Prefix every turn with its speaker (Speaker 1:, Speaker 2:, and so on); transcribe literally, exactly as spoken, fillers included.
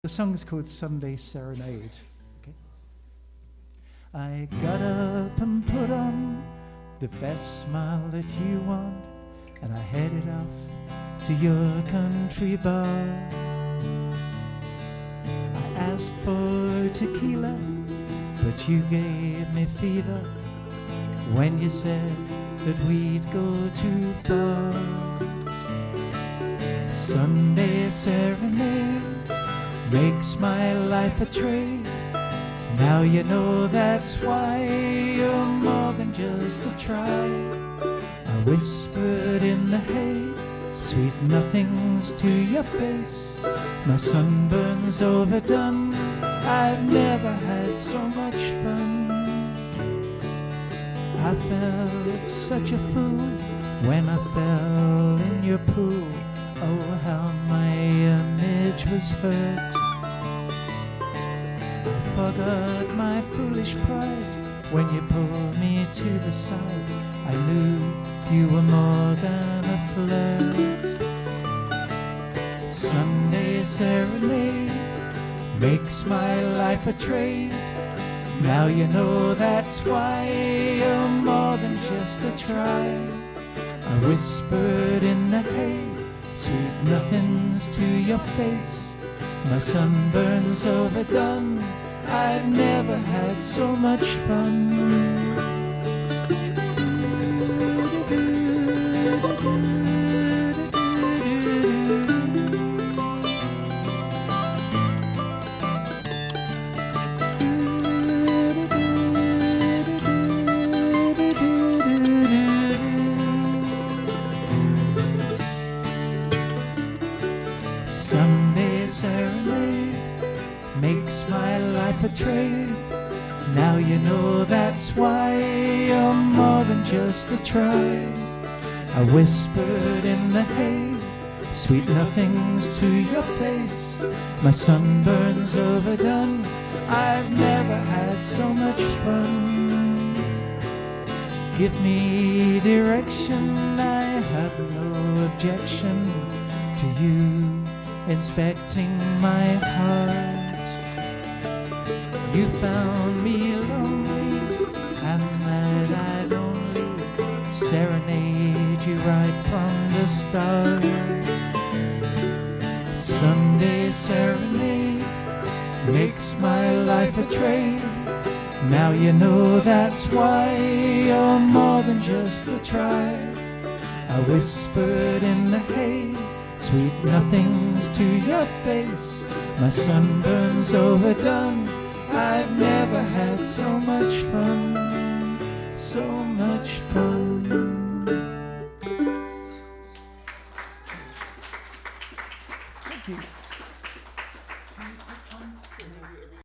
Speaker 1: The song's called Sunday Serenade. Okay. I got up and put on the best smile that you want, and I headed off to your country bar. I asked for tequila, but you gave me fever when you said that we'd go too far. Sunday Serenade makes my life a trade. Now you know that's why you're more than just a try. I whispered in the hay, sweet nothings to your face. My sunburn's overdone, I've never had so much fun. I felt such a fool when I fell in your pool. Oh, how my image was hurt. I forgot my foolish pride when you pulled me to the side. I knew you were more than a flirt. Sunday Serenade makes my life a trade. Now you know that's why you're more than just a try. I whispered in the hay, sweet nothings to your face. My sunburn's overdone, I've never had so much fun. Sunday Serenade makes my life a trade. Now you know that's why you're more than just a try. I whispered in the hay, sweet nothings to your face. My sunburn's overdone, I've never had so much fun. Give me direction, I have no objection to you inspecting my heart. You found me lonely, and that I'd only serenade you right from the start. Sunday Serenade makes my life a trade. Now you know that's why you're more than just a try. I whispered in the hay, sweet nothings to your face. My sunburn's overdone, I've never had so much fun, so much fun. Thank you.